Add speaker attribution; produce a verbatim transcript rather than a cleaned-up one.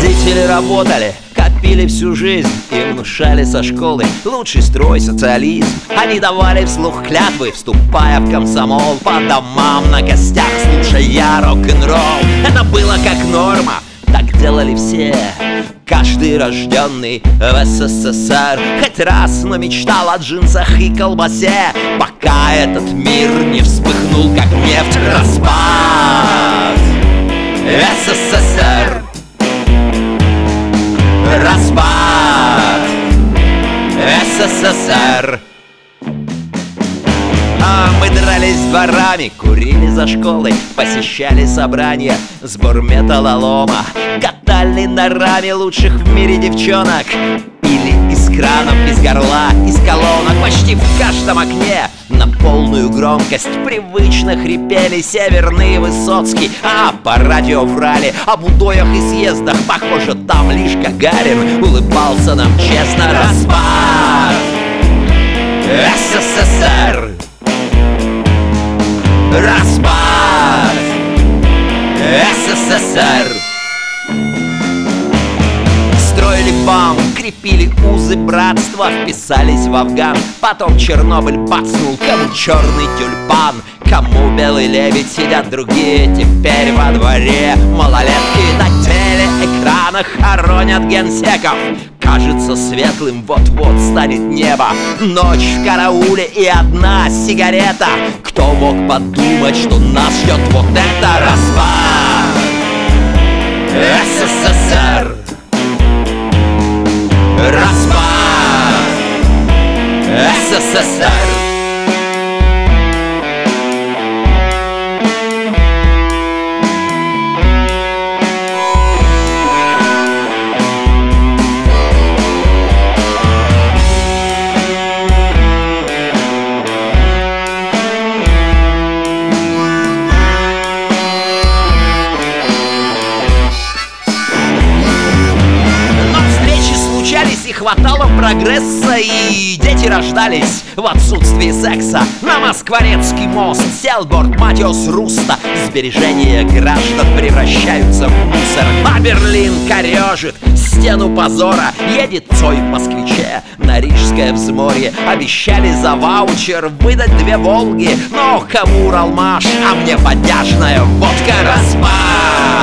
Speaker 1: Родители работали, копили всю жизнь и внушали со школы лучший строй социализм. Они давали вслух клятвы, вступая в комсомол, по домам на костях, слушая рок-н-ролл. Это было как норма, так делали все. Каждый рожденный в СССР хоть раз, но мечтал о джинсах и колбасе, пока этот мир не вспыхнул, как нефть. Распад СССР, распад СССР. А мы дрались дворами, курили за школой, посещали собрания, сбор металлолома, катали на раме лучших в мире девчонок, пили из кранов, из горла, из колонок. Почти в каждом окне на полную громкость привычно хрипели Северный и Высоцкий, а по радио врали об удоях и съездах. Похоже, там лишь Гагарин улыбался нам честно. Распад СССР, распад СССР. Строили бам, крепили узы братства, вписались в Афган. Потом Чернобыль бацнул, кому черный тюльпан, кому белый лебедь. Сидят другие теперь во дворе, малолетки на телеэкранах хоронят генсеков. Кажется светлым, вот-вот станет небо. Ночь в карауле и одна сигарета. Кто мог подумать, что нас ждет вот это? Распад СССР, распад СССР. Хватало прогресса, и дети рождались в отсутствии секса. На Москворецкий мост сел борт Матиос Руста. Сбережения граждан превращаются в мусор. А Берлин корежит стену позора. Едет Цой в москвиче на Рижское взморье. Обещали за ваучер выдать две Волги, но кому Уралмаш, а мне подяжная водка. Распад